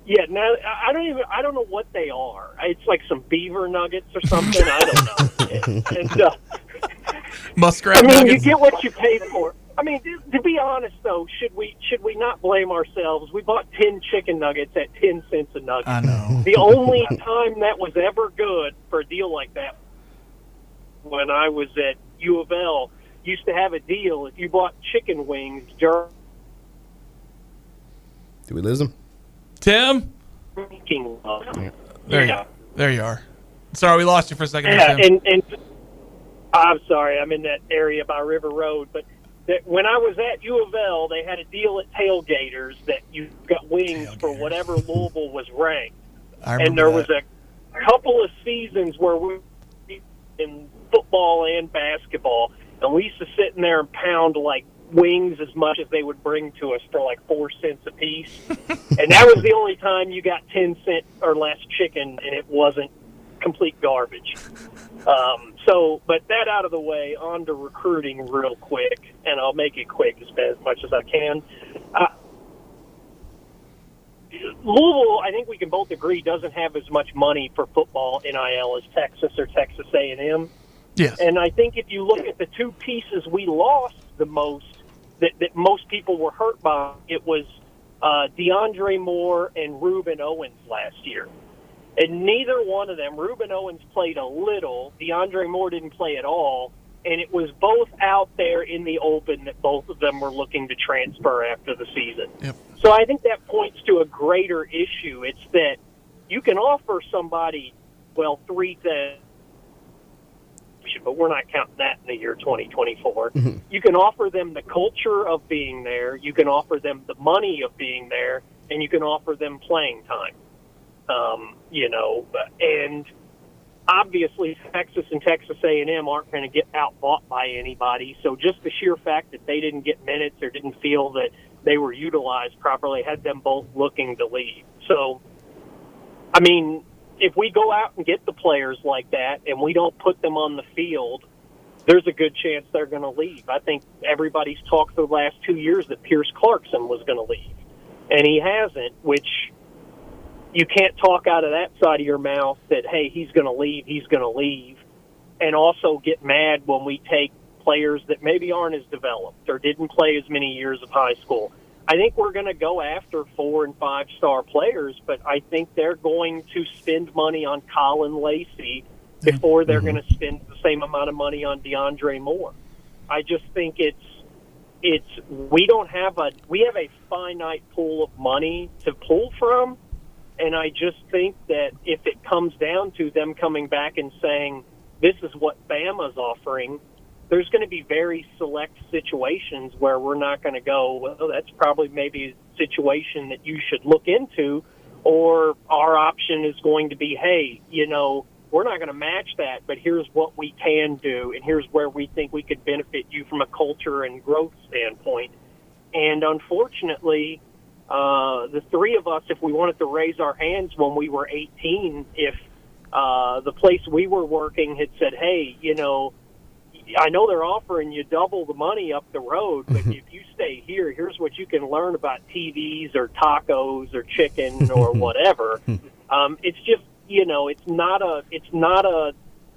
Yeah, no, I don't know what they are. It's like some beaver nuggets or something. I don't know. And, muskrat I mean, nuggets. you get what you pay for. I mean, to be honest, though, should we not blame ourselves? We bought 10 chicken nuggets at 10 cents a nugget. I know. The only time that was ever good for a deal like that, when I was at U of L, used to have a deal if you bought chicken wings. Did we lose him? Tim? There you are. Sorry, we lost you for a second. Yeah, and I'm sorry, I'm in that area by River Road, but when I was at U of L, they had a deal at Tailgaters that you got wings for whatever Louisville was ranked. And there was a couple of seasons where we in football and basketball, and we used to sit in there and pound like wings as much as they would bring to us for like 4 cents a piece. And that was the only time you got 10 cent or less chicken, and it wasn't complete garbage. But that out of the way, on to recruiting real quick, and I'll make it quick as much as I can. Louisville, I think we can both agree, doesn't have as much money for football NIL as Texas or Texas A&M. Yes. And I think if you look at the two pieces we lost the most, that most people were hurt by, it was DeAndre Moore and Reuben Owens last year. And neither one of them, Reuben Owens played a little, DeAndre Moore didn't play at all, and it was both out there in the open that both of them were looking to transfer after the season. Yep. So I think that points to a greater issue. It's that you can offer somebody, well, 3 things, but we're not counting that in the year 2024. Mm-hmm. You can offer them the culture of being there, you can offer them the money of being there, and you can offer them playing time. And obviously Texas and Texas A&M aren't going to get outbought by anybody. So just the sheer fact that they didn't get minutes or didn't feel that they were utilized properly had them both looking to leave. So, I mean, if we go out and get the players like that and we don't put them on the field, there's a good chance they're going to leave. I think everybody's talked for the last 2 years that Pierce Clarkson was going to leave, and he hasn't, which you can't talk out of that side of your mouth that, hey, he's going to leave, and also get mad when we take players that maybe aren't as developed or didn't play as many years of high school. I think we're going to go after 4- and 5-star players, but I think they're going to spend money on Colin Lacey before they're going to spend the same amount of money on DeAndre Moore. I just think we have a finite pool of money to pull from. And I just think that if it comes down to them coming back and saying, this is what Bama's offering, there's going to be very select situations where we're not going to go, well, that's probably maybe a situation that you should look into, or our option is going to be, hey, we're not going to match that, but here's what we can do, and here's where we think we could benefit you from a culture and growth standpoint. And unfortunately, the three of us, if we wanted to raise our hands when we were 18, if the place we were working had said, hey, I know they're offering you double the money up the road, but if you stay here, here's what you can learn about TVs or tacos or chicken or whatever. It's just, it's not a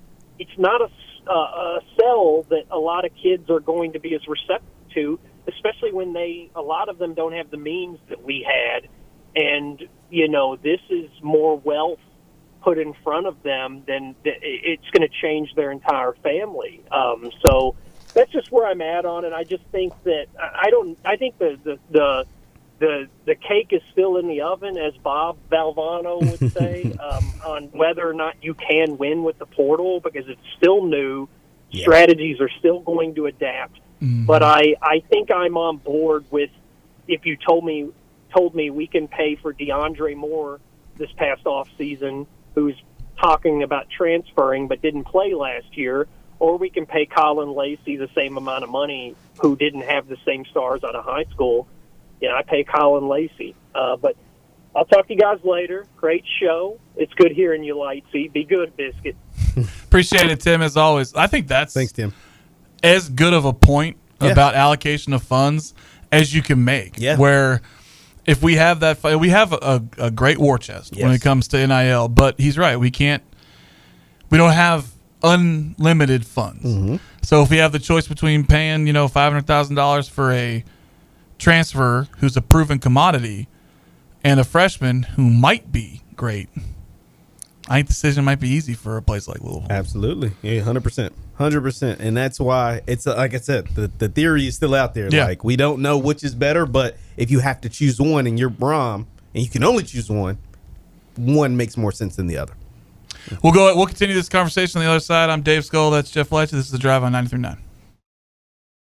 sell that a lot of kids are going to be as receptive to, especially when a lot of them don't have the means that we had. And, this is more wealth put in front of them than it's going to change their entire family. So that's just where I'm at on it. I just think that I think the cake is still in the oven, as Bob Valvano would say, on whether or not you can win with the portal, because it's still new. Yeah. Strategies are still going to adapt. Mm-hmm. But I think I'm on board with, if you told me we can pay for DeAndre Moore this past off season, who's talking about transferring but didn't play last year, or we can pay Colin Lacey the same amount of money who didn't have the same stars out of high school. I pay Colin Lacey. But I'll talk to you guys later. Great show. It's good hearing you, Lightsy. Be good, Biscuit. Appreciate it, Tim, as always. I think that's thanks, Tim. As good of a point about allocation of funds as you can make. Yeah. Where if we have that, we have a great war chest when it comes to NIL. But he's right. We don't have unlimited funds. So if we have the choice between paying, $500,000 for a transfer who's a proven commodity and a freshman who might be great, I think the decision might be easy for a place like Louisville. Absolutely. Yeah, 100%. 100%. And that's why it's like I said, the theory is still out there. Yeah. Like, we don't know which is better, but if you have to choose one and you're Brom and you can only choose one makes more sense than the other. We'll continue this conversation on the other side. I'm Dave Skull. That's Jeff Fletcher. This is The Drive on 93.9.